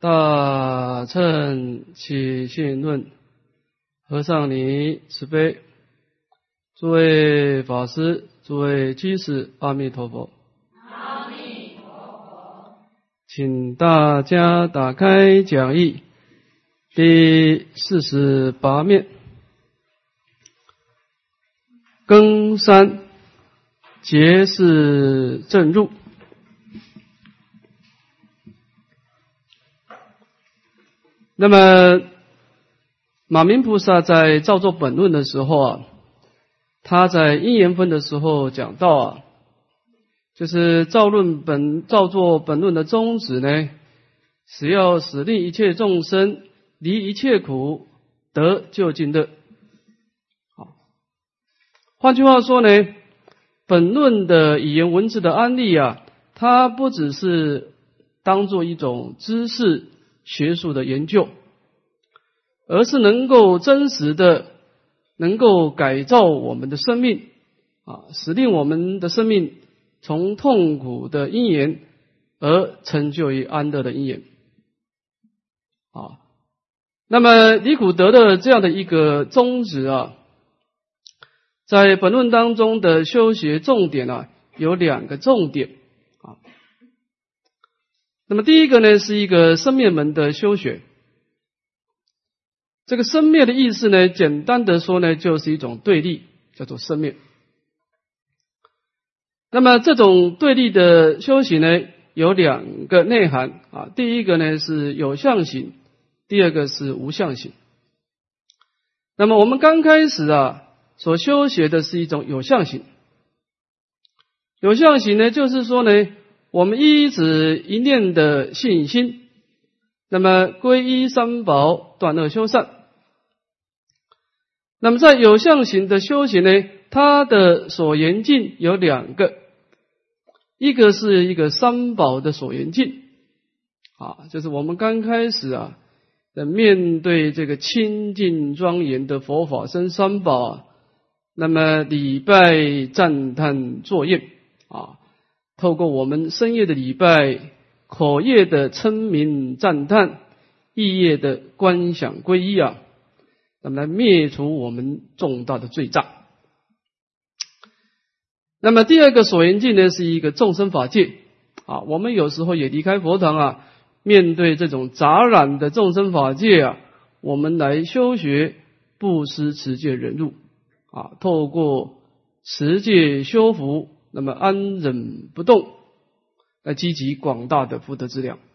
大乘起信论，和尚你慈悲，诸位法师，诸位居士，阿弥陀佛。 阿弥陀佛。 请大家打开讲义第48面，庚三结是正入。那么马明菩萨在造作本论的时候啊，他在因缘分的时候讲到啊，就是造作本论的宗旨呢，是要使令一切众生离一切苦，得究竟乐。好，换句话说呢，本论的语言文字的案例啊，它不只是当作一种知识学术的研究，而是能够真实的能够改造我们的生命啊，使令我们的生命从痛苦的因缘而成就于安乐的因缘啊。那么离苦得乐这样的一个宗旨啊，在本论当中的修学重点啊，有2个重点啊。那么第一个呢，是一个生灭门的修学。这个生灭的意思呢，简单的说呢，就是一种对立，叫做生灭。那么这种对立的修行呢，有2个内涵啊。第一个呢是有相行，第二个是无相行。那么我们刚开始啊，所修学的是一种有相行。有相行呢，就是说呢，我们依止一念的信心，那么皈依三宝，断恶修善。那么在有相行的修行呢，它的所缘境有2个，一个是一个三宝的所缘境啊，就是我们刚开始啊，面对这个清净庄严的佛法僧三宝啊，那么礼拜赞叹作业啊，透过我们深夜的礼拜，口业的称名赞叹，意业的观想皈依啊，那么来灭除我们重大的罪障。那么第2个所缘境呢，是一个众生法界啊，我们有时候也离开佛堂啊，面对这种杂染的众生法界啊，我们来修学布施持戒忍辱啊，透过持戒修福，那么安忍不动，来积集广大的福德资粮。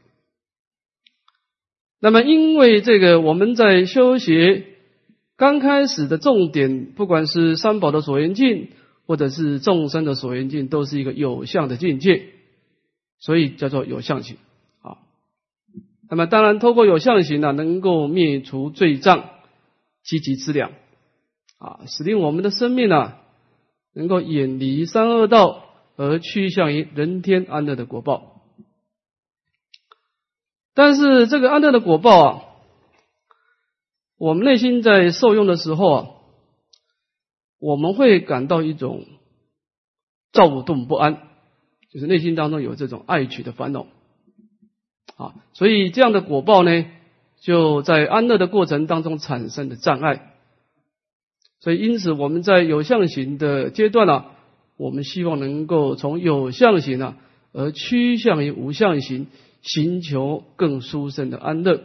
那么因为这个我们在修学刚开始的重点，不管是三宝的所缘境，或者是众生的所缘境，都是一个有相的境界，所以叫做有相行啊。那么当然透过有相行啊，能够灭除罪障，积集资粮啊，使令我们的生命啊，能够远离三恶道，而趋向于人天安乐的果报。但是这个安乐的果报啊，我们内心在受用的时候啊，我们会感到一种躁动不安，就是内心当中有这种爱取的烦恼啊，所以这样的果报呢，就在安乐的过程当中产生的障碍。所以因此我们在有相行的阶段啊，我们希望能够从有相行啊，而趋向于无相行，寻求更殊胜的安乐。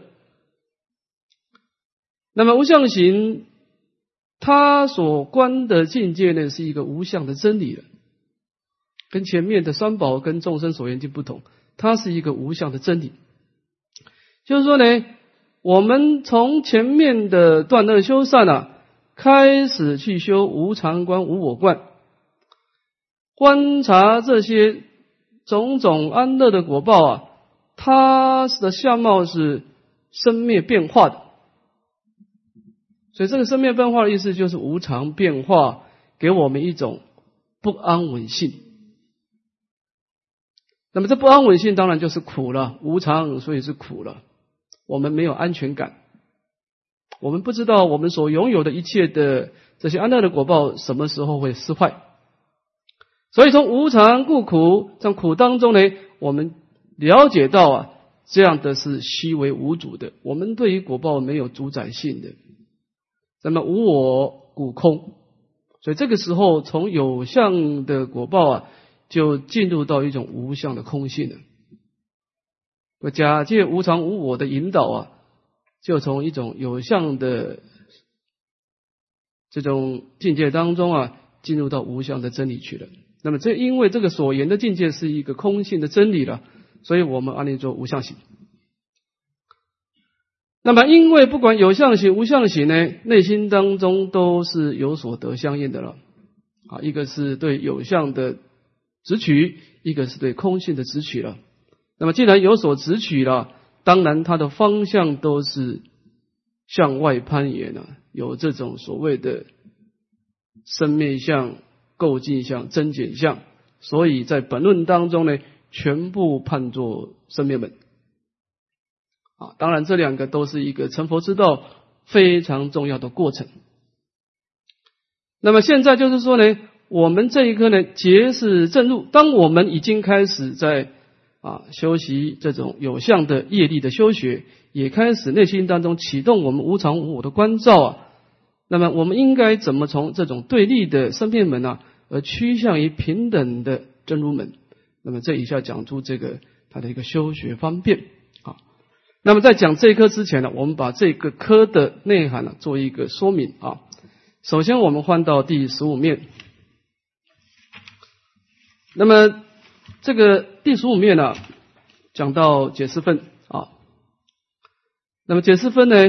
那么无相行它所观的境界呢，是一个无相的真理了，跟前面的三宝跟众生所缘境不同，它是一个无相的真理。就是说呢，我们从前面的断恶修善啊，开始去修无常观、无我观，观察这些种种安乐的果报啊，它的相貌是生灭变化的。所以这个生灭变化的意思就是无常变化给我们一种不安稳性。那么这不安稳性当然就是苦了，无常所以是苦了，我们没有安全感，我们不知道我们所拥有的一切的这些安乐的果报什么时候会失坏。所以从无常故苦，在苦当中呢，我们了解到啊， 这样的是虚为无主的，我们对于果报没有主宰性的。那么无我故空，所以这个时候从有相的果报啊，就进入到一种无相的空性了。假借无常无我的引导啊，就从一种有相的这种境界当中啊，进入到无相的真理去了。那么因为这个所言的境界是一个空性的真理了，所以我们按理做无相行。那么因为不管有相行无相行呢，内心当中都是有所得相应的了。一个是对有相的执取，一个是对空性的执取了。那么既然有所执取了，当然它的方向都是向外攀岩了，有这种所谓的生灭相、构境相、增减相，所以在本论当中呢，全部判作生灭门。当然这两个都是一个成佛之道非常重要的过程。那么现在就是说呢，我们这一颗呢结是正入，当我们已经开始在修习这种有相的业力的修学，也开始内心当中启动我们无常无我的观照那么我们应该怎么从这种对立的生灭门而趋向于平等的真如门？那么这一下讲出这个它的一个修学方便。那么在讲这一科之前呢，我们把这个科的内涵做一个说明首先我们换到第15面。那么这个第15面讲到解释分那么解释分呢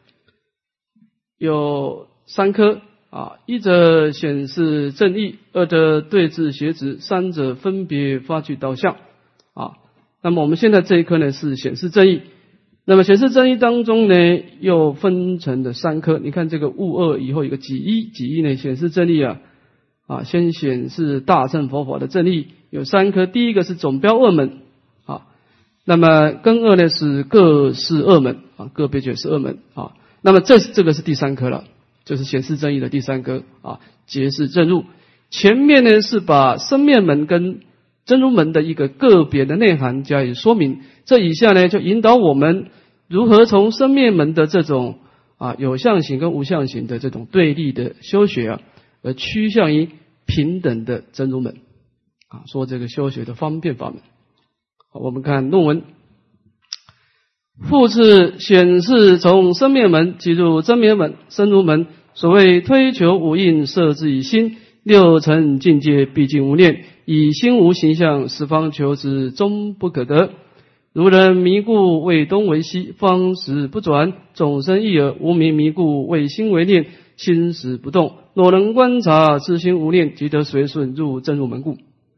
有3科一者显示正义，二者对治邪执，三者分别发去导向那么我们现在这一科呢是显示正义。那么显示正义当中呢，又分成的3科。你看这个物2以后有个己一呢显示正义先显示大乘佛法的正义，有3科。第一个是总标2门那么根2呢是各是2门个别觉是2门那么这个是第3科了，就是显示正义的第3科结是正入。前面呢是把生灭门跟真如门的一个个别的内涵加以说明，这以下呢就引导我们如何从生灭门的这种有相行跟无相行的这种对立的修学而趋向于平等的真如门说这个修学的方便法门。我们看论文，复次显示从生灭门即入真灭门真如门，所谓推求五印摄之以心，六尘境界毕竟无念，以心无形象，十方求之终不可得。如人迷故为东为西，方时不转，众生一耳；无明迷故为心为念，心识不动。若能观察自心无念，即得随顺入真如门故。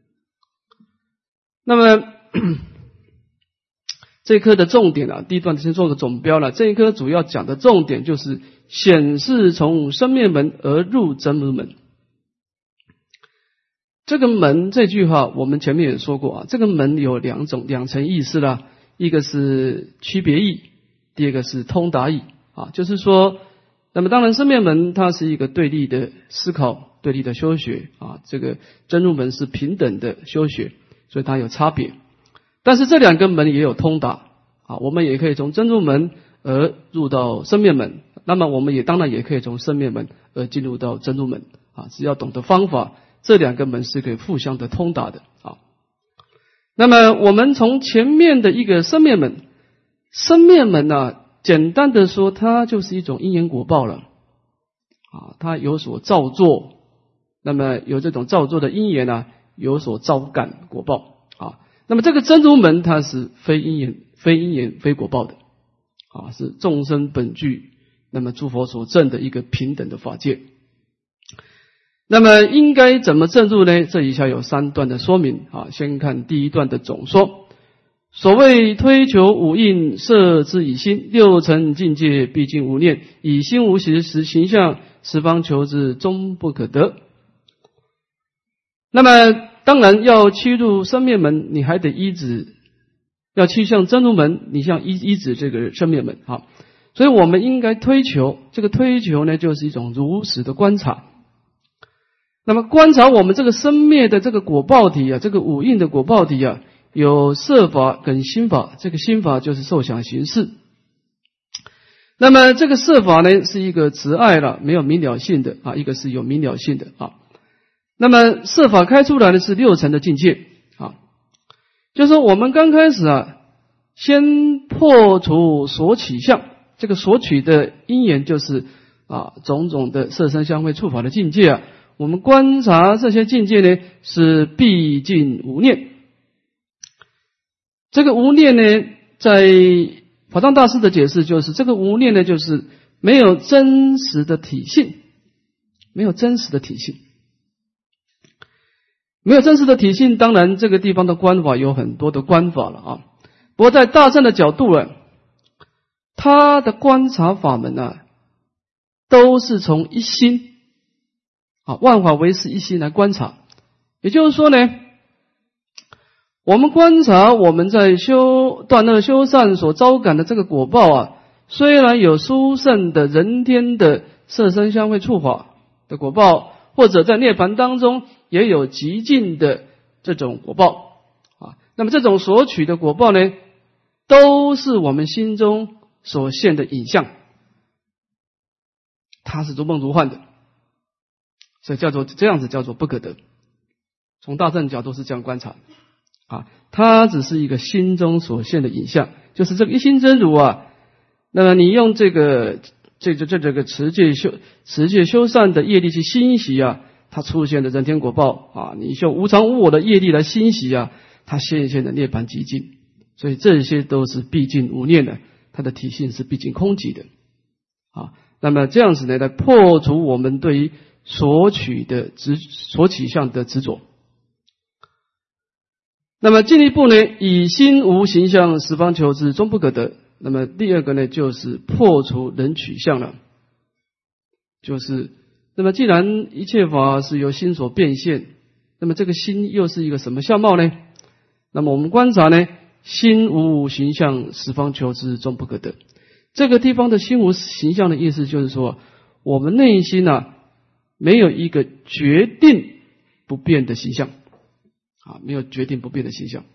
那么这一科的重点第一段先做个总标了。这一科主要讲的重点就是显示从生灭门而入真如门。这个门这句话我们前面也说过这个门有两层意思啦，一个是区别义，第二个是通达义就是说，那么当然生灭门它是一个对立的思考，对立的修学这个真如门是平等的修学，所以它有差别。但是这两个门也有通达我们也可以从真如门而入到生灭门，那么我们也当然也可以从生灭门而进入到真如门只要懂得方法，这两个门是可以互相的通达的那么我们从前面的一个生灭门简单的说，它就是一种因缘果报了它有所造作，那么有这种造作的因缘有所招感果报那么这个真如门它是非因缘非果报的是众生本具，那么诸佛所证的一个平等的法界。那么应该怎么证入呢？这以下有3段的说明先看第一段的总说。所谓推求五印摄之以心，六尘境界毕竟无念，以心无实形象，十方求之终不可得。那么当然要趋入生灭门，你还得依止，要趋向真如门，你像依止这个生灭门所以我们应该推求，这个推求呢就是一种如实的观察。那么观察我们这个生灭的这个果报体这个五印的果报体有色法跟心法，这个心法就是受想行识。那么这个色法呢，是一个执爱了，没有明了性的啊，一个是有明了性的啊。那么色法开出来的是六层的境界啊，就是说我们刚开始啊，先破除所取相，这个所取的因缘就是种种的色声香味触法的境界啊。我们观察这些境界呢，是毕竟无念。这个无念呢，在法藏大师的解释就是这个无念呢，就是没有真实的体性，没有真实的体性，没有真实的体性。当然，这个地方的观法有很多的观法了啊。不过在大乘的角度呢，他的观察法门呢，都是从一心万法唯识一心来观察。也就是说呢，我们观察我们在断恶修善所招感的这个果报啊，虽然有殊胜的人天的色声香味触法的果报，或者在涅槃当中也有极尽的这种果报啊。那么这种所取的果报呢，都是我们心中所现的影像，它是如梦如幻的，所以这样子叫做不可得。从大乘角度是这样观察它只是一个心中所现的影像，就是这个一心真如啊。那么你用这个持戒修善的业力去欣喜啊，它出现的人天果报你用无常无我的业力来欣喜啊，它现的涅槃极尽。所以这些都是毕竟无念的，它的体性是毕竟空寂的那么这样子呢，来破除我们对于所取相的执着。那么进一步呢，以心无形象十方求之终不可得。那么第二个呢，就是破除人取相了。那么既然一切法是由心所变现，那么这个心又是一个什么相貌呢？那么我们观察呢，心无形象十方求之终不可得。这个地方的心无形象的意思就是说，我们内心没有一个决定不变的形象没有决定不变的形象。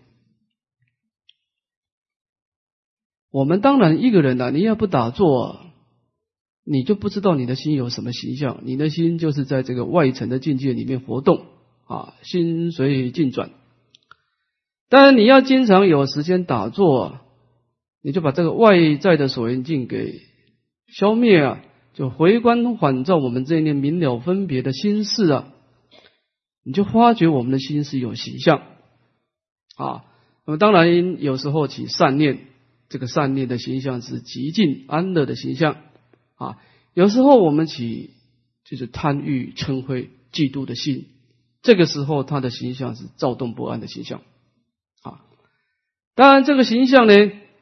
我们当然一个人你要不打坐你就不知道你的心有什么形象，你的心就是在这个外层的境界里面活动心随境转。当然你要经常有时间打坐你就把这个外在的所缘境给消灭就回观反照我们这一念明了分别的心事你就发觉我们的心是有形象那么当然有时候起善念，这个善念的形象是极尽安乐的形象有时候我们起就是贪欲嗔恚嫉妒的心，这个时候它的形象是躁动不安的形象当然这个形象呢，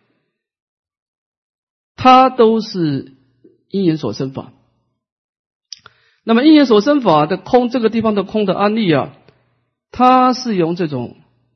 它都是因缘所生法。那么因缘所生法的空，这个地方的空的案例它是用这种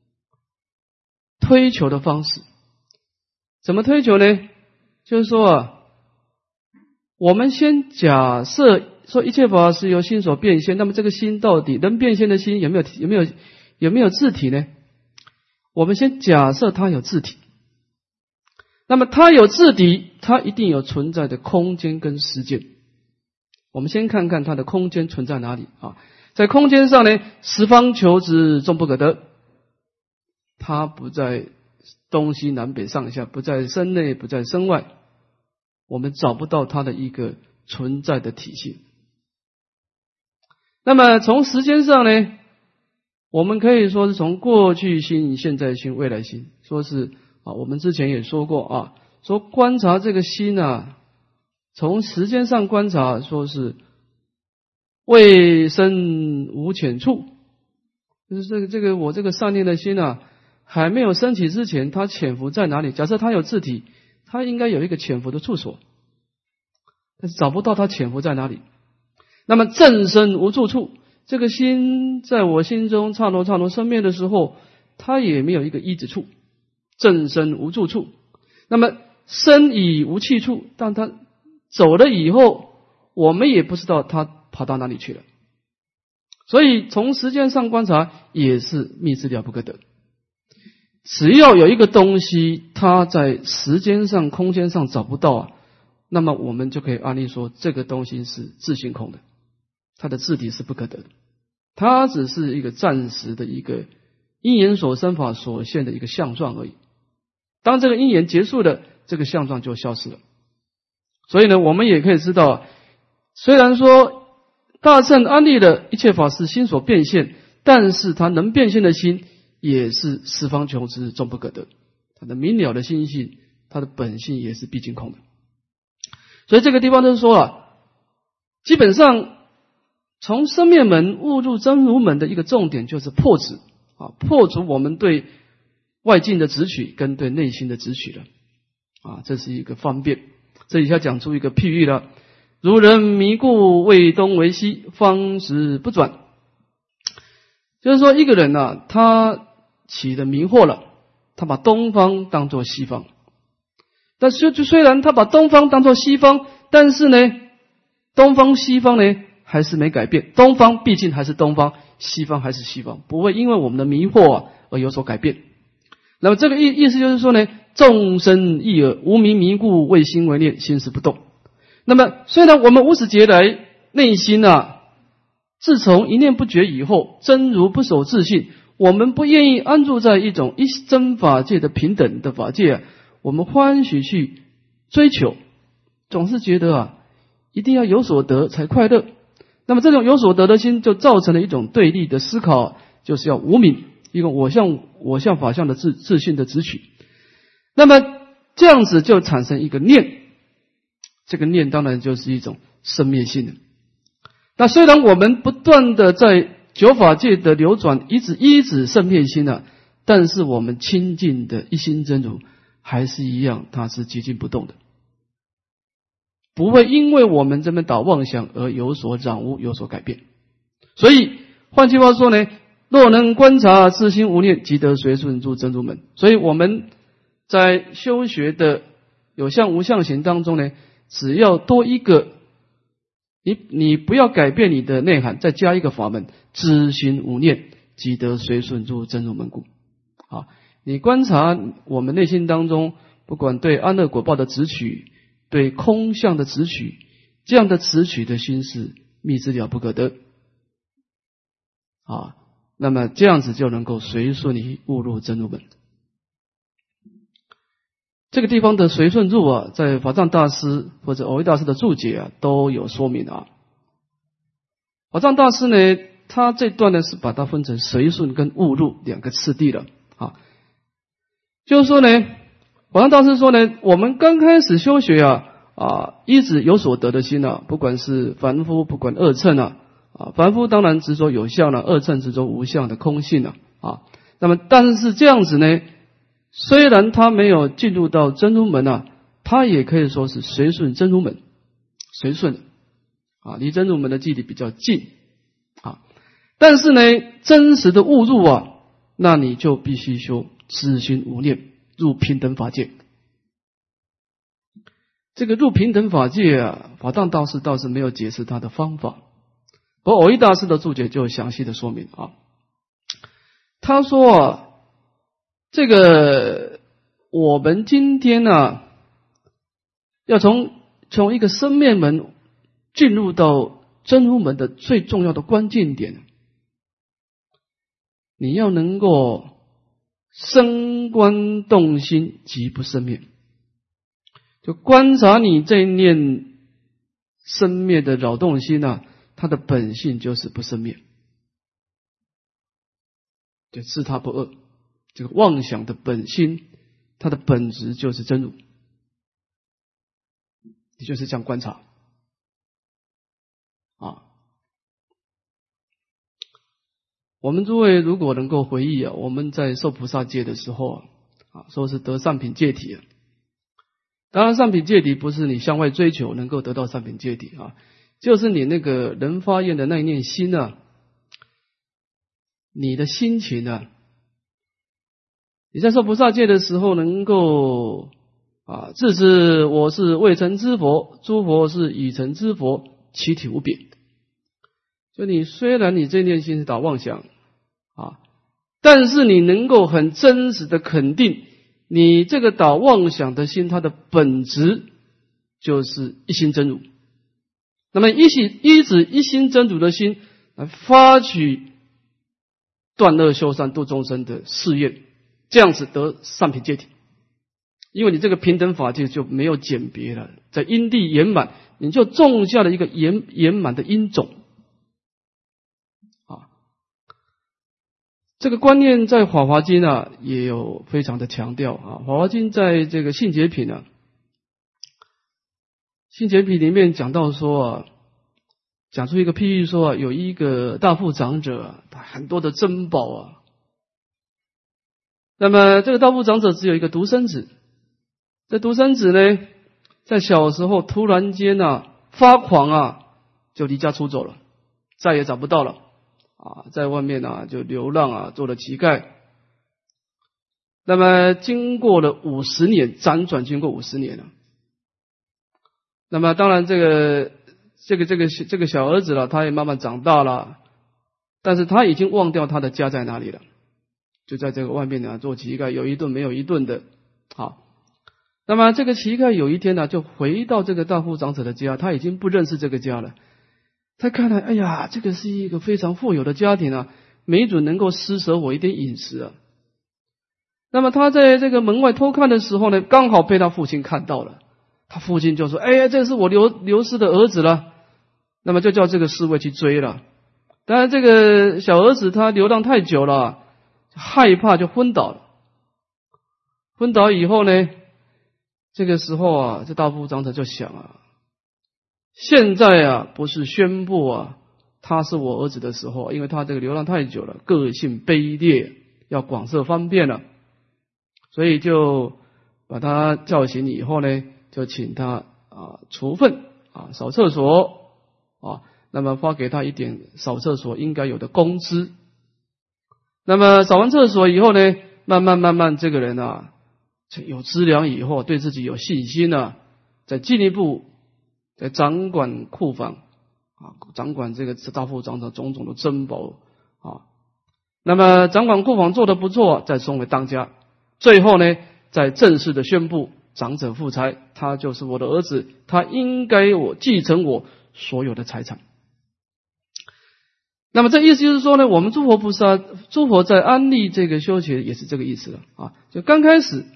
推求的方式。怎么推求呢？就是说我们先假设说一切法是由心所变现，那么这个心到底能变现的心有没有自体呢？我们先假设它有自体，那么它有自体，它一定有存在的空间跟时间。我们先看看它的空间存在哪里在空间上呢，十方求之终不可得，它不在东西南北上下，不在身内，不在身外，我们找不到它的一个存在的体系。那么从时间上呢，我们可以说是从过去心、现在心、未来心，说是我们之前也说过说观察这个心从时间上观察，说是未生无浅处，就是这个我这个善念的心还没有升起之前，它潜伏在哪里？假设它有自体，它应该有一个潜伏的处所，但是找不到它潜伏在哪里。那么正生无住处，这个心在我心中刹那刹那生灭的时候，它也没有一个依止处，正生无住处。那么生已无去处，但它走了以后，我们也不知道它跑到哪里去了。所以从时间上观察也是密之了不可得。 只要有一个东西它在时间上空间上找不到那么我们就可以安立说这个东西是自性空的，它的自体是不可得的，它只是一个暂时的一个因缘所生法所现的一个相状而已。当这个因缘结束了，这个相状就消失了。所以呢，我们也可以知道，虽然说大乘安立了一切法是心所变现，但是它能变现的心也是十方求之，终不可得。它的明了的心性，它的本性也是毕竟空的。所以这个地方就是说基本上从生灭门悟入真如门的一个重点就是破执破除我们对外境的执取跟对内心的执取了这是一个方便。这里下讲出一个譬喻了，如人迷故为东为西，方直不转。就是说一个人他起的迷惑了，他把东方当作西方，但是虽然他把东方当作西方，但是呢东方西方呢还是没改变，东方毕竟还是东方，西方还是西方，不会因为我们的迷惑而有所改变。那么这个意思就是说呢，众生意耳，无明迷故，为心为念，心识不动。那么虽然我们无始劫来内心自从一念不绝以后，真如不守自性，我们不愿意安住在一种一真法界的平等的法界我们欢喜去追求，总是觉得一定要有所得才快乐。那么这种有所得的心就造成了一种对立的思考，就是要无明，一个我相法相的自性的执取。那么这样子就产生一个念，这个念当然就是一种生灭性的。那虽然我们不断的在九法界的流转，一直生灭心但是我们清净的一心真如还是一样，它是寂静不动的，不会因为我们这边导妄想而有所染污，有所改变。所以换句话说呢，若能观察自心无念，即得随顺入真如门。所以我们在修学的有相无相行当中呢，只要多一个你不要改变你的内涵，再加一个法门，知心无念，即得随顺入真如门故。你观察我们内心当中，不管对安乐果报的执取，对空相的执取，这样的执取的心是密之了不可得那么这样子就能够随顺你悟入真如门。这个地方的随顺入在法藏大师或者藕益大师的注解都有说明法藏大师呢，他这段呢是把它分成随顺跟悟入两个次第了就是说呢，法藏大师说呢，我们刚开始修学一直有所得的心不管是凡夫，不管二乘凡夫当然执着有相二乘执着无相的空性那么但是这样子呢，虽然他没有进入到真如门他也可以说是随顺真如门，随顺离真如门的距离比较近但是呢，真实的悟入那你就必须修知心无念，入平等法界。这个入平等法界法藏大师倒是没有解释他的方法，不过藕益大师的注解就详细的说明他说这个我们今天要从一个生灭门进入到真如门的最重要的关键点，你要能够生观动心，即不生灭，就观察你这一念生灭的扰动心它的本性就是不生灭，就自他不二。这个妄想的本心，它的本质就是真如，你就是这样观察我们诸位如果能够回忆我们在受菩萨戒的时候说是得上品戒体当然上品戒体不是你向外追求能够得到上品戒体就是你那个人发愿的那一念心你的心情你在受菩萨戒的时候能够自知我是未成之佛，诸佛是已成之佛，其体无别。就你虽然你这念心是打妄想但是你能够很真实的肯定，你这个打妄想的心，它的本质就是一心真如。那么依止一心真如的心来发起断恶修善度众生的誓愿，这样子得上品戒体。因为你这个平等法界就没有简别了，在因地圆满，你就种下了一个圆满的因种。这个观念在《法华经》啊也有非常的强调啊，《法华经》在这个信解品啊，信解品里面讲到说啊，讲出一个譬喻说啊，有一个大富长者啊，他很多的珍宝啊，那么这个大富长者只有一个独生子，这独生子呢，在小时候突然间啊发狂啊，就离家出走了，再也找不到了。在外面啊就流浪啊，做了乞丐。那么经过了50年，辗转经过50年了。那么当然这个小儿子了，他也慢慢长大了，但是他已经忘掉他的家在哪里了，就在这个外面呢做乞丐，有一顿没有一顿的。好，那么这个乞丐有一天呢，就回到这个大富长者的家，他已经不认识这个家了。他看来，哎呀，这个是一个非常富有的家庭啊，没准能够施舍我一点饮食啊。那么他在这个门外偷看的时候呢，刚好被他父亲看到了。他父亲就说：“哎，这是我流失的儿子了。”那么就叫这个侍卫去追了。当然，这个小儿子他流浪太久了，害怕就昏倒了。昏倒以后呢，这个时候啊，这大富长者就想啊，现在啊，不是宣布啊，他是我儿子的时候，因为他这个流浪太久了，个性卑劣，要广设方便了，所以就把他叫醒以后呢，就请他除粪扫厕所那么发给他一点扫厕所应该有的工资。那么扫完厕所以后呢，慢慢这个人啊，有资粮以后，对自己有信心啊，再进一步在掌管库房掌管这个大富长者种种的珍宝那么掌管库房做得不错，再送回当家，最后呢，再正式的宣布长者富财，他就是我的儿子，他应该继承我所有的财产。那么这意思就是说呢，我们诸佛菩萨、诸佛在安立这个修学也是这个意思了就刚开始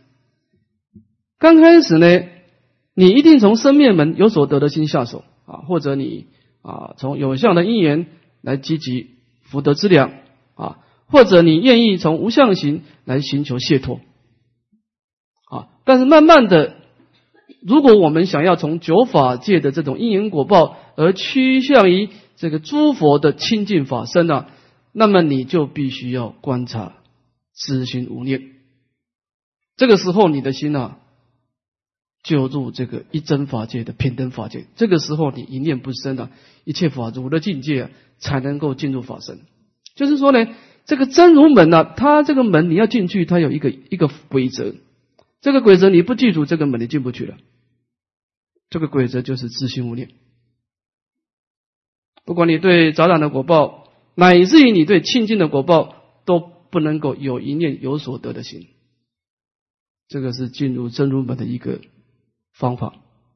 呢，你一定从生灭门有所得的心下手或者你从有相的因缘来积集福德资粮或者你愿意从无相行来寻求解脱但是慢慢的，如果我们想要从九法界的这种因缘果报而趋向于这个诸佛的清净法身那么你就必须要观察知心无念。这个时候你的心就入这个一真法界的平等法界，这个时候你一念不生一切法如的境界才能够进入法身。就是说呢，这个真如门它这个门你要进去，它有一个规则，这个规则你不记住，这个门你进不去了。这个规则就是知心无念。不管你对杂染的果报，乃至于你对清净的果报，都不能够有一念有所得的心。这个是进入真如门的一个方法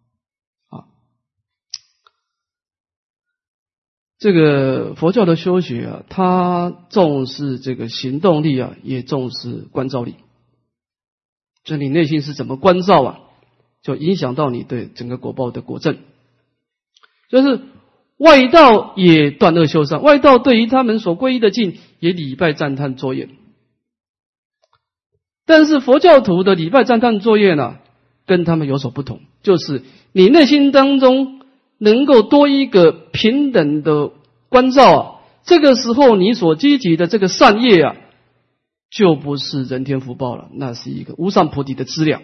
这个佛教的修学它重视这个行动力也重视观照力。就你内心是怎么观照就影响到你对整个果报的果证。就是外道也断恶修善，外道对于他们所皈依的境也礼拜赞叹作业，但是佛教徒的礼拜赞叹作业跟他们有所不同，就是你内心当中能够多一个平等的观照这个时候你所积极的这个善业就不是人天福报了，那是一个无上菩提的资粮。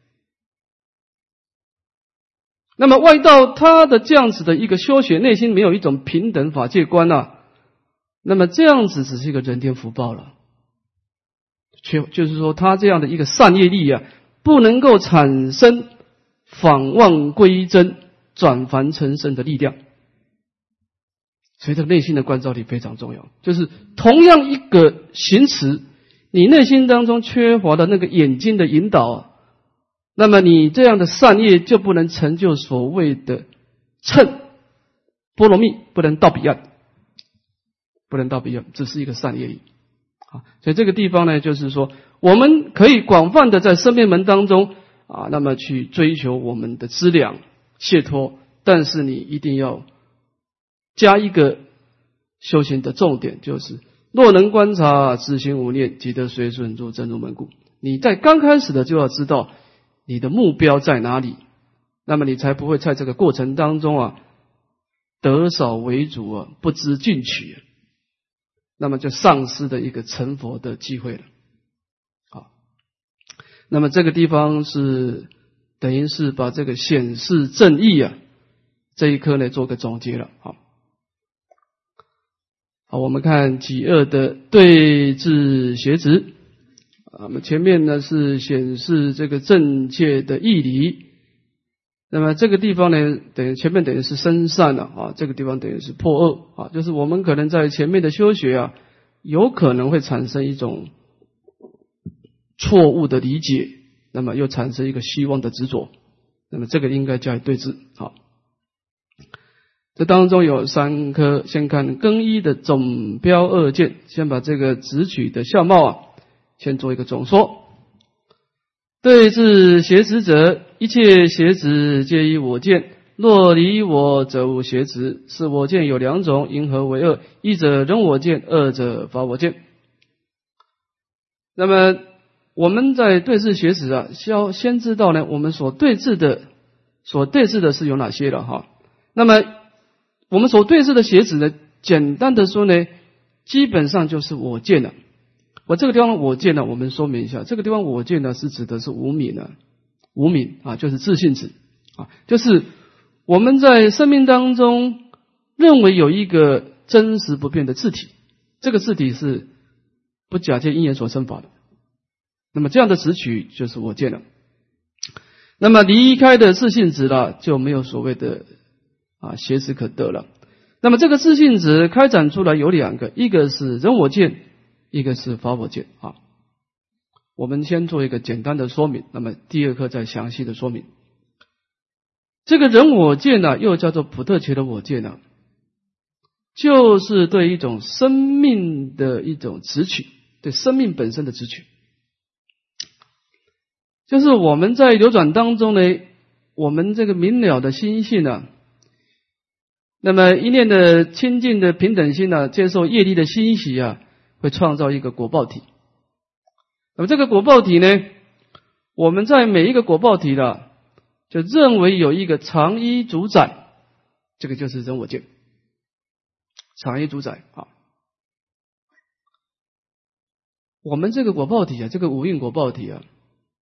那么外道他的这样子的一个修学，内心没有一种平等法界观那么这样子只是一个人天福报了，就是说他这样的一个善业力不能够产生返妄归真转凡成圣的力量。所以这个内心的观照力非常重要，就是同样一个行持， 你内心当中缺乏的那个眼睛的引导啊，那么你这样的善业就不能成就所谓的乘波罗蜜，不能到彼岸，不能到彼岸，只是一个善业啊。所以这个地方呢，就是说我们可以广泛的在生命门当中啊，那么去追求我们的资粮解脱，但是你一定要加一个修行的重点，就是若能观察自心无念，即得随顺入真如门故。你在刚开始的就要知道你的目标在哪里，那么你才不会在这个过程当中啊得少为主啊，不知进取，那么就丧失的一个成佛的机会了。好，那么这个地方是等于是把这个显示正义啊这一课呢做个总结了。好，我们看己二的对治邪执。那么前面呢是显示这个正确的义理，那么这个地方呢等于前面等于是生善了啊，这个地方等于是破恶啊，就是我们可能在前面的修学啊，有可能会产生一种错误的理解，那么又产生一个希望的执着，那么这个应该加以对治。好，这当中有3科，先看更一的总标二见，先把这个执取的相貌啊先做一个总说。对治邪执者，一切邪执皆以我见，若离我则无邪执。是我见有2种，因何为二？一者人我见，二者法我见。那么我们在对治邪执啊，要先知道呢，我们所对治的是有哪些了哈。那么我们所对治的邪执呢，简单的说呢，基本上就是我见了。我这个地方我见呢，我们说明一下，这个地方我见呢是指的是无明啊，无明啊，就是自信执啊，就是我们在生命当中认为有一个真实不变的自体，这个自体是不假借因缘所生法的，那么这样的执取就是我见了。那么离开的自信执了，就没有所谓的邪执可得了。那么这个自信执开展出来有2个，一个是人我见，一个是法我见啊。我们先做一个简单的说明，那么第2课再详细的说明。这个人我见呢，又叫做普特伽的我见呢，就是对一种生命的一种执取，对生命本身的执取。就是我们在流转当中呢，我们这个明了的心性呢，那么一念的清净的平等心呢，接受业力的欣喜啊，会创造一个果报体。那么这个果报体呢，我们在每一个果报体呢，就认为有一个常依主宰，这个就是人我见，常依主宰啊。我们这个果报体啊，这个五蕴果报体啊，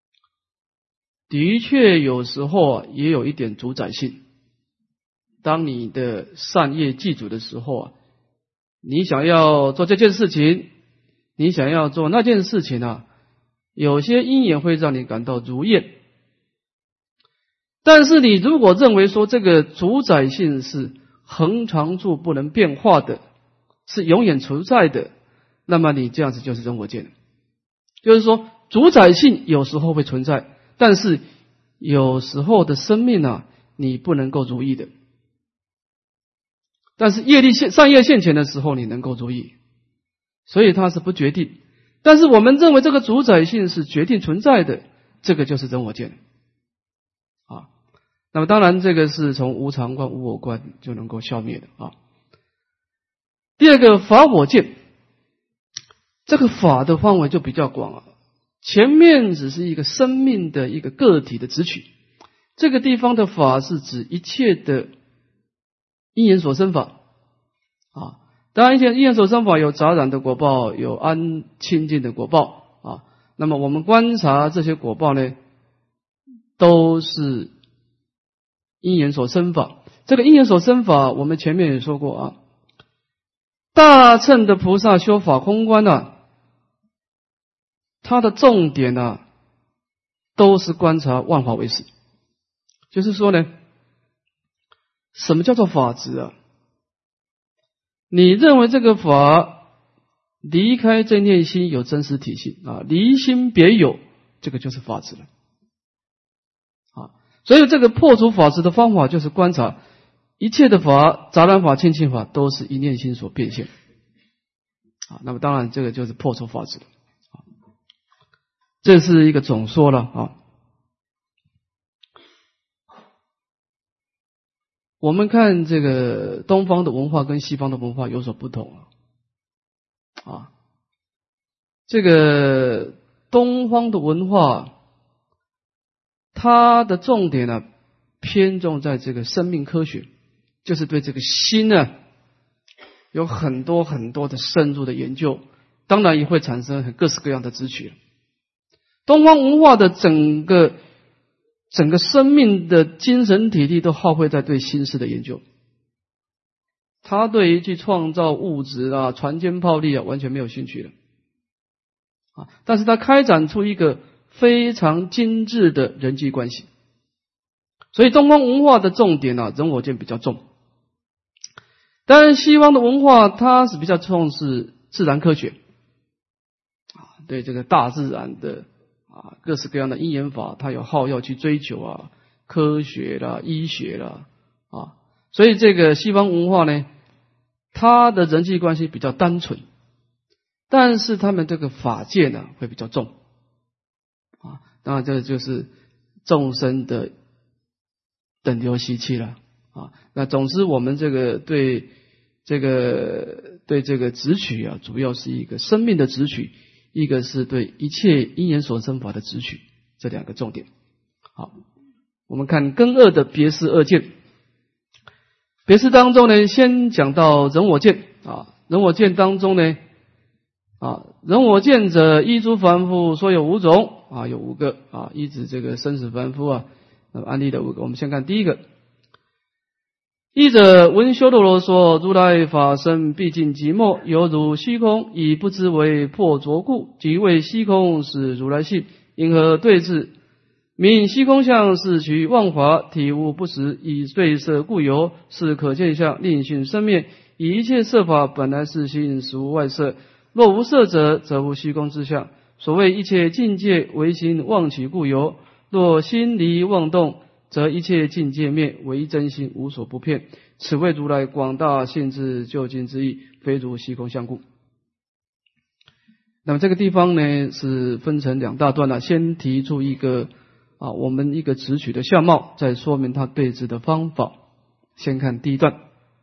的确有时候啊也有一点主宰性。当你的善业记住的时候啊，你想要做这件事情，你想要做那件事情啊，有些因缘会让你感到如愿。但是你如果认为说这个主宰性是恒常住不能变化的，是永远存在的，那么你这样子就是人我见。就是说主宰性有时候会存在，但是有时候的生命啊，你不能够如意的。但是业力善业现前的时候，你能够如意，所以它是不决定。但是我们认为这个主宰性是决定存在的，这个就是人我见啊。那么当然，这个是从无常观、无我观就能够消灭的啊。第2个法我见，这个法的范围就比较广啊。前面只是一个生命的一个个体的执取，这个地方的法是指一切的因缘所生法啊。当然，一切因缘所生法有杂染的果报，有安清净的果报啊。那么我们观察这些果报呢，都是因缘所生法。这个因缘所生法，我们前面也说过啊。大乘的菩萨修法空观啊，它的重点啊，都是观察万法唯识。就是说呢，什么叫做法执啊？你认为这个法离开这念心有真实体性啊，离心别有，这个就是法执了啊。所以这个破除法执的方法就是观察一切的法，杂染法、清净法都是一念心所变现啊。那么当然这个就是破除法执了啊，这是一个总说了啊。我们看这个东方的文化跟西方的文化有所不同啊。这个东方的文化，它的重点呢，偏重在这个生命科学，就是对这个心呢有很多很多的深入的研究，当然也会产生各式各样的执取。东方文化的整个生命的精神体力都耗费在对心事的研究，他对于去创造物质啊、船坚炮利啊完全没有兴趣了啊。但是他开展出一个非常精致的人际关系，所以东方文化的重点啊，人我见比较重。当然西方的文化它是比较重视自然科学啊，对这个大自然的啊，各式各样的因缘法，他有好要去追求啊，科学啦、医学啦啊，所以这个西方文化呢，他的人际关系比较单纯，但是他们这个法界呢会比较重啊，当然这就是众生的等流习气了啊。那总之我们这个对这个执取啊，主要是一个生命的执取，一个是对一切因缘所生法的执取，这两个重点。好，我们看根二的别事二见。别事当中呢，先讲到人我见啊，人我见当中呢啊，人我见者依诸凡夫说有五种啊，有五个啊，依指这个生死凡夫啊，那么案例的五个，我们先看第一个。一者闻修罗罗说，如来法身毕竟寂寞，犹如虚空，以不知为破浊故，即为虚空是如来性，因何对治？名虚空相是取妄法，体无不实，以对色故有，是可见相，另性生灭。以一切色法本来是心，实无外色。若无色者，则无虚空之相。所谓一切境界唯心妄起故有，若心离妄动，则一切境界灭，唯真心无所不骗。此谓如来广大性智究竟之意，非如虚空相故。那么这个地方呢，是分成两大段了，先提出一个我们一个执取的相貌，再说明它对治的方法。先看第一段。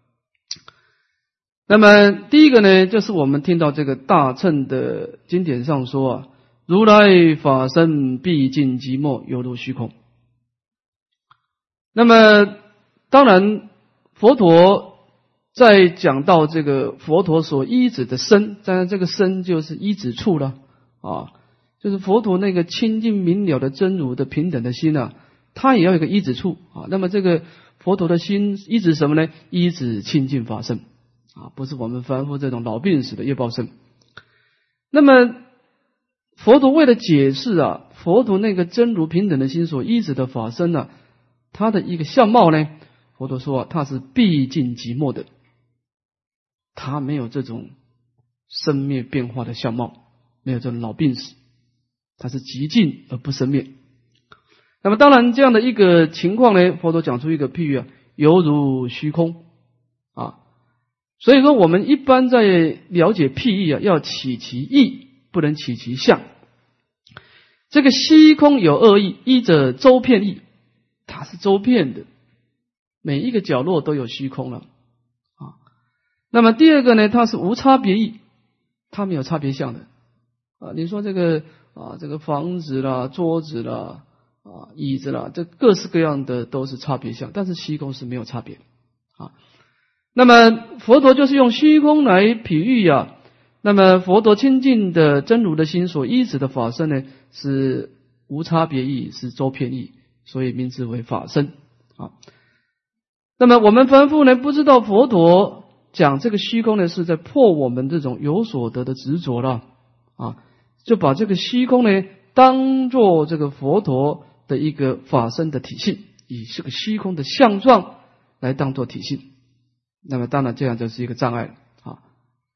那么第一个呢，就是我们听到这个大乘的经典上说啊，如来法身毕竟寂寞，犹如虚空。那么当然佛陀在讲到这个佛陀所依止的身，当然这个身就是依止处了啊，就是佛陀那个清净明了的真如的平等的心啊，它也要有一个依止处啊。那么这个佛陀的心依止什么呢？依止清净法身啊，不是我们凡夫这种老病死的业报身。那么佛陀为了解释啊，佛陀那个真如平等的心所依止的法身啊，它的一个相貌呢，佛陀说它是毕竟寂寞的，它没有这种生灭变化的相貌，没有这种老病死，它是寂静而不生灭。那么当然这样的一个情况呢，佛陀讲出一个譬喻啊，犹如虚空啊。所以说我们一般在了解譬喻啊，要起其意，不能起其相。这个虚空有二义，一者周遍义，它是周遍的，每一个角落都有虚空了啊。那么第二个呢，它是无差别义，它没有差别相的啊。你说这个这个房子啦、桌子啦、椅子啦，这各式各样的都是差别相，但是虚空是没有差别啊。那么佛陀就是用虚空来比喻啊。那么佛陀清净的真如的心所依止的法身呢，是无差别义，是周遍义，所以名字为法身啊。那么我们凡夫呢，不知道佛陀讲这个虚空呢，是在破我们这种有所得的执着了啊，就把这个虚空呢当作这个佛陀的一个法身的体性，以这个虚空的相状来当作体性。那么当然这样就是一个障碍啊。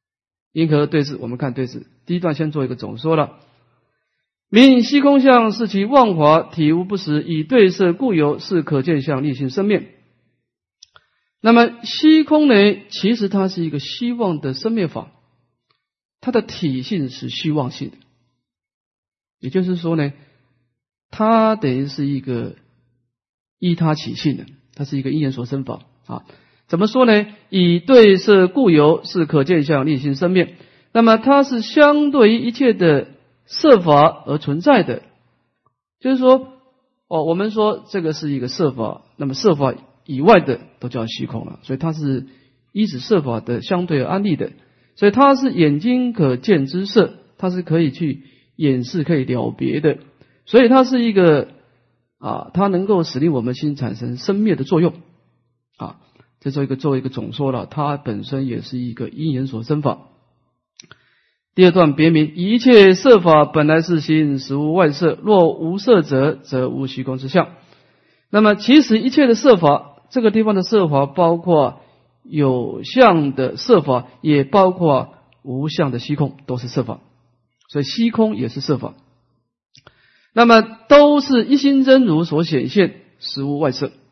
因何对治？我们看对治，第一段先做一个总说了。名虚空相，是其妄法，体无不实，以对色故有，是可见相，立心生灭。那么虚空呢，其实它是一个虚妄的生灭法，它的体性是虚妄性的，也就是说呢，它等于是一个依他起性的，它是一个因缘所生法啊。怎么说呢？以对色故有，是可见相，立心生灭。那么它是相对于一切的色法而存在的，就是说，我们说这个是一个色法，那么色法以外的都叫虚空了，所以它是依止色法的相对而安立的，所以它是眼睛可见之色，它是可以去掩饰、可以了别的，所以它是一个它能够使令我们心产生生灭的作用啊。这作为一个总说了，它本身也是一个因缘所生法。第二段别名一切色法本来是心，实无外色，若无色者，则无虚空之相。那么其实一切的色法，这个地方的色法包括有相的色法，也包括无相的虚空，都是色法，所以虚空也是色法。那么都是一心真如所显现，实无外色。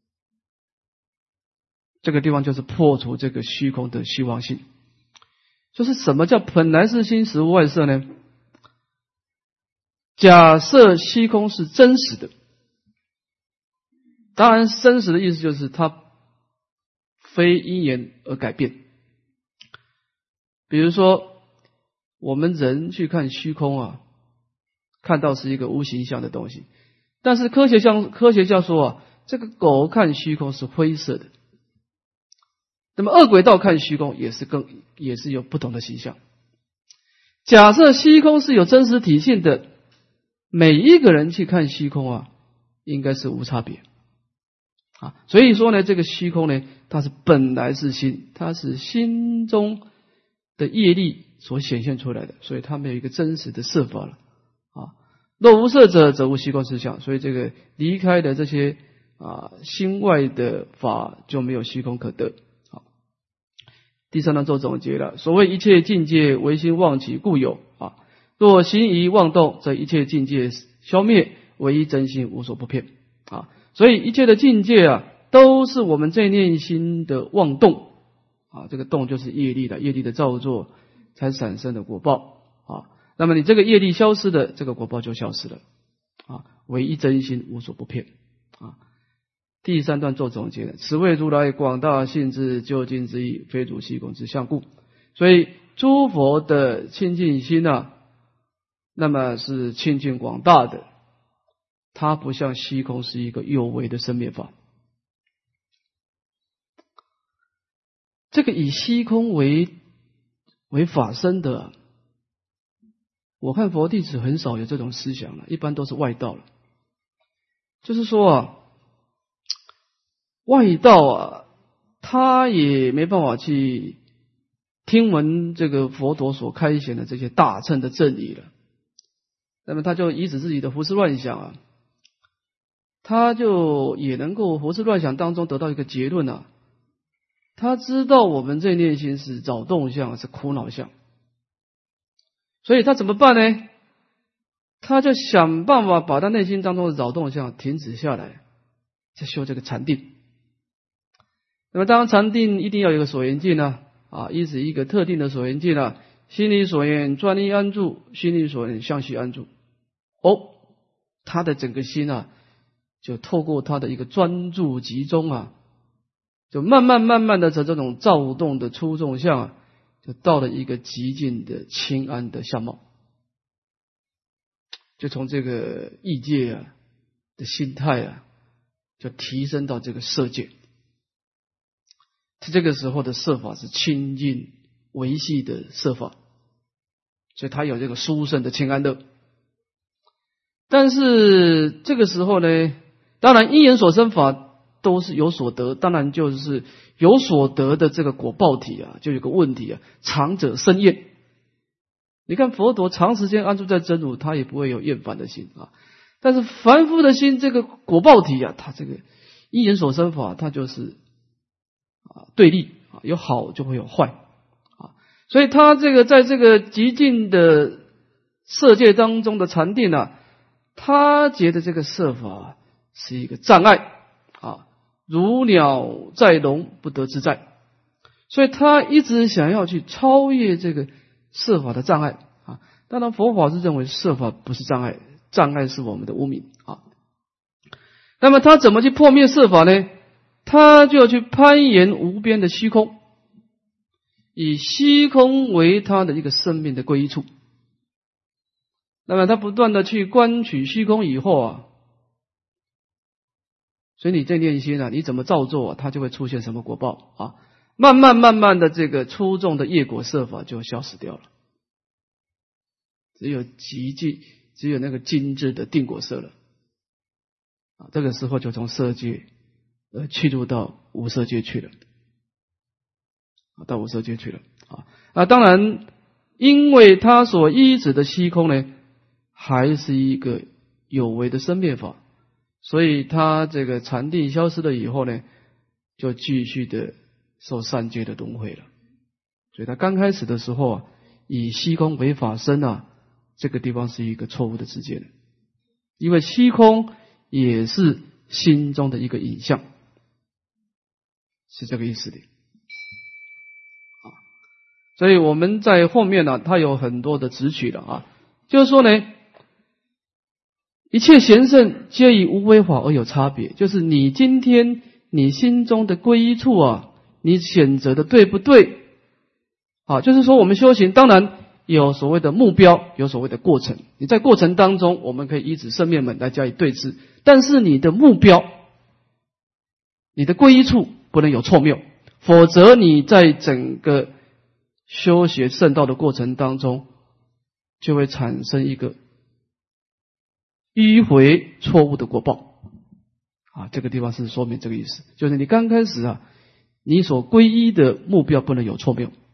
这个地方就是破除这个虚空的虚妄性。就是什么叫本来是心，实无外色呢？假设虚空是真实的，当然真实的意思就是它非因缘而改变。比如说我们人去看虚空看到是一个无形象的东西，但是科学家说这个狗看虚空是灰色的，那么恶鬼道看虚空也是有不同的形象。假设虚空是有真实体性的，每一个人去看虚空应该是无差别所以说呢，这个虚空呢，它是本来是心，它是心中的业力所显现出来的，所以它没有一个真实的色法了若无色者，则无虚空之相。所以这个离开的这些心外的法，就没有虚空可得。第三段做总结了，所谓一切境界唯心妄起故有若心疑妄动，则一切境界消灭，唯一真心无所不骗所以一切的境界都是我们这念心的妄动这个动就是业力的，业力的造作才产生的果报那么你这个业力消失的，这个果报就消失了唯一真心无所不骗第三段做总结了，此谓如来广大性智究竟之意，非主虚空之相故。所以诸佛的清净心那么是清净广大的，它不像虚空是一个有为的生灭法。这个以虚空为法身的我看佛弟子很少有这种思想了，一般都是外道了。就是说外道他也没办法去听闻这个佛陀所开显的这些大乘的正理了，那么他就依止自己的胡思乱想他就也能够胡思乱想当中得到一个结论他知道我们这念心是扰动相，是苦恼相，所以他怎么办呢？他就想办法把他内心当中的扰动相停止下来，再修这个禅定。那么当然禅定一定要有一个所缘境依止一个特定的所缘境心里所缘专一安住，心里所缘相续安住他的整个心就透过他的一个专注集中就慢慢的从这种躁动的粗重相就到了一个极尽的清安的相貌，就从这个异界的心态就提升到这个色界。这个时候的色法是清净维系的色法，所以他有这个殊胜的清安乐。但是这个时候呢，当然因缘所生法都是有所得，当然就是有所得的这个果报体就有个问题长者生厌。你看佛陀长时间安住在真如，他也不会有厌烦的心但是凡夫的心，这个果报体他这个因缘所生法，它就是对立有好就会有坏所以他这个在这个极尽的色界当中的禅定啊，他觉得这个色法是一个障碍啊，如鸟在笼不得自在，所以他一直想要去超越这个色法的障碍啊。当然佛法是认为色法不是障碍，障碍是我们的无明啊。那么他怎么去破灭色法呢？他就要去攀岩无边的虚空，以虚空为他的一个生命的归依处。那么他不断的去观取虚空以后啊，所以你这念心啊，你怎么造作啊，它就会出现什么果报啊。慢慢的这个粗重的业果色法就消失掉了，只有那个精致的定果色了啊。这个时候就从色界去入到无色界去了，到无色界去了啊。当然因为他所依止的虚空呢还是一个有为的生灭法，所以他这个禅定消失了以后呢，就继续的受三界的轮回了。所以他刚开始的时候啊，以虚空为法身啊，这个地方是一个错误的知见，因为虚空也是心中的一个影像，是这个意思的啊。所以我们在后面呢，它有很多的直取了啊，就是说呢，一切贤圣皆以无为法而有差别，就是你今天你心中的归依处啊，你选择的对不对啊？就是说我们修行当然有所谓的目标，有所谓的过程，你在过程当中我们可以依止生灭门来加以对治，但是你的目标，你的归依处不能有错谬，否则你在整个修学圣道的过程当中就会产生一个迂回错误的果报啊。这个地方是说明这个意思，就是你刚开始啊，你所皈依的目标不能有错谬。